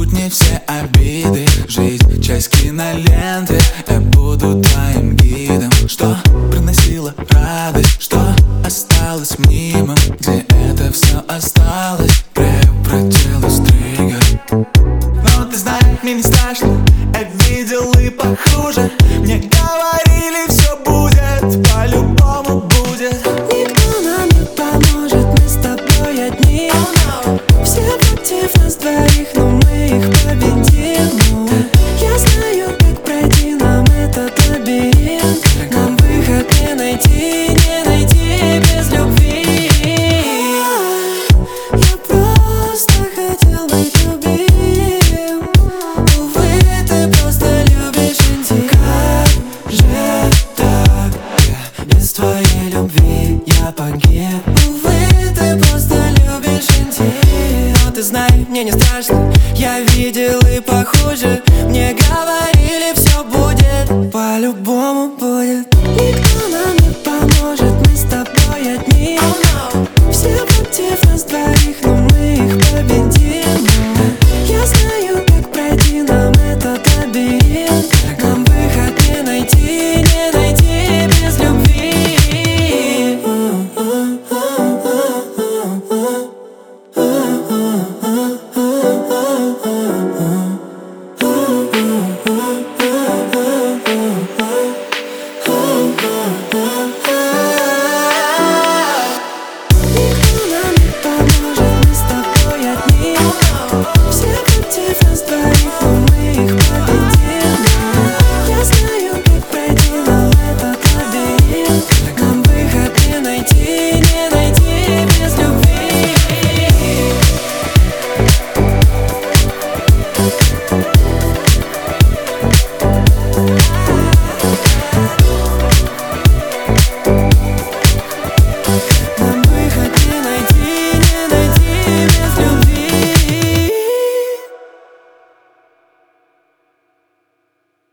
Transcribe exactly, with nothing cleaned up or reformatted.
будни, все обиды. Жизнь, часть киноленты. Я буду твоим гидом. Что приносило радость, что осталось мнимым, где это все осталось, превратилось в триггер. Но ты знаешь, мне не страшно, я видел и похуже. Мне говорили, все будет, по-любому будет. Никто нам не поможет, мы с тобой одни. oh, no. Все против нас двоих, но мы их победим. Я знаю, как пройти нам этот лабиринт. Нам выход не найти, не найти без любви. Я просто хотел быть любим. Увы, ты просто любишь интим. Как же так? Без твоей любви я погиб. Увы, ты просто любишь интим. Но ты знай, мне не страшно, я видел и похуже.